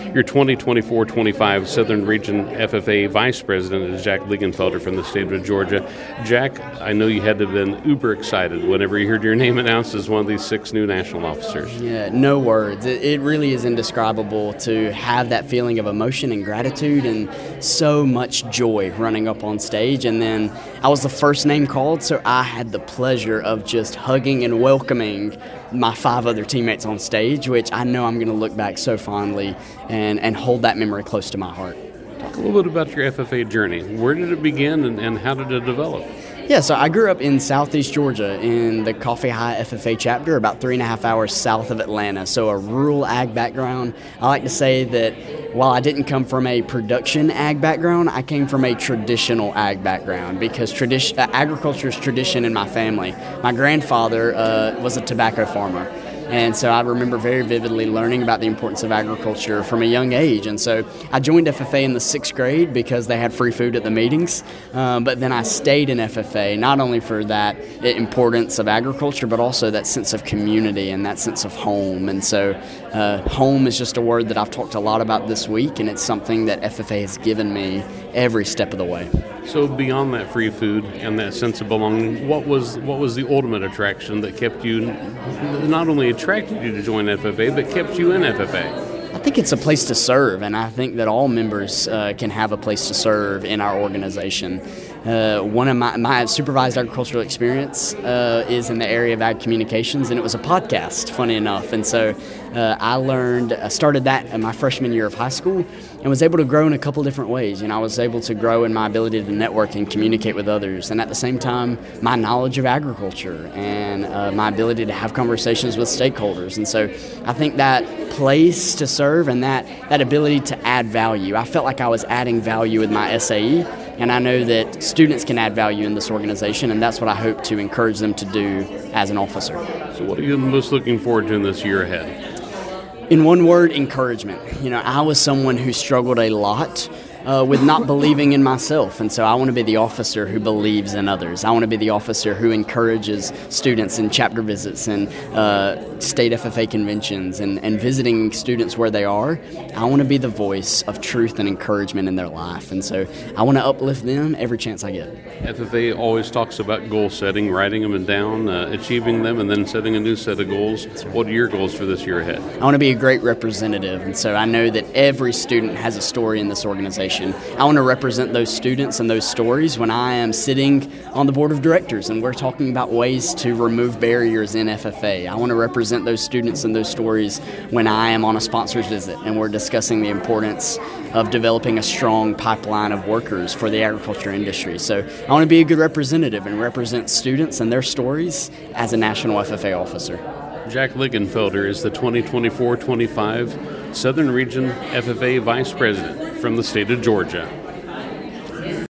Your 2024-25 Southern Region FFA Vice President is Jack Liegenfelder from the state of Georgia. Jack, I know you had to have been uber excited whenever you heard your name announced as one of these 6 new national officers. Yeah, no words. It really is indescribable to have that feeling of emotion and gratitude and so much joy running up on stage. And then I was the first name called, so I had the pleasure of just hugging and welcoming my 5 other teammates on stage, which I know I'm going to look back so fondly and hold that memory close to my heart. Talk a little bit about your FFA journey. Where did it begin and how did it develop? Yeah, so I grew up in Southeast Georgia in the Coffee High FFA chapter, about 3.5 hours south of Atlanta, so a rural ag background. I like to say that while I didn't come from a production ag background, I came from a traditional ag background because agriculture is tradition in my family. My grandfather was a tobacco farmer. And so I remember very vividly learning about the importance of agriculture from a young age. And so I joined FFA in the 6th grade because they had free food at the meetings. But then I stayed in FFA, not only for that importance of agriculture, but also that sense of community and that sense of home. And so home is just a word that I've talked a lot about this week, and it's something that FFA has given me every step of the way. So beyond that free food and that sense of belonging, what was the ultimate attraction that kept you, not only attracted you to join FFA, but kept you in FFA? I think it's a place to serve, and I think that all members can have a place to serve in our organization. One of my supervised agricultural experience is in the area of ag communications, and it was a podcast, funny enough. And so I started that in my freshman year of high school and was able to grow in a couple different ways. I was able to grow in my ability to network and communicate with others, and at the same time, my knowledge of agriculture and my ability to have conversations with stakeholders. And so I think that place to serve and that ability to add value, I felt like I was adding value with my SAE. And I know that students can add value in this organization, and that's what I hope to encourage them to do as an officer. So what are you most looking forward to in this year ahead? In one word, encouragement. I was someone who struggled a lot with not believing in myself, and so I want to be the officer who believes in others. I want to be the officer who encourages students in chapter visits and state FFA conventions and visiting students where they are. I want to be the voice of truth and encouragement in their life, and so I want to uplift them every chance I get. FFA always talks about goal setting, writing them down, achieving them, and then setting a new set of goals. What are your goals for this year ahead? I want to be a great representative, and so I know that every student has a story in this organization. I want to represent those students and those stories when I am sitting on the board of directors and we're talking about ways to remove barriers in FFA. I want to represent those students and those stories when I am on a sponsor's visit and we're discussing the importance of developing a strong pipeline of workers for the agriculture industry. So I want to be a good representative and represent students and their stories as a national FFA officer. Jack Liegenfelder is the 2024-25 Southern Region FFA Vice President from the state of Georgia.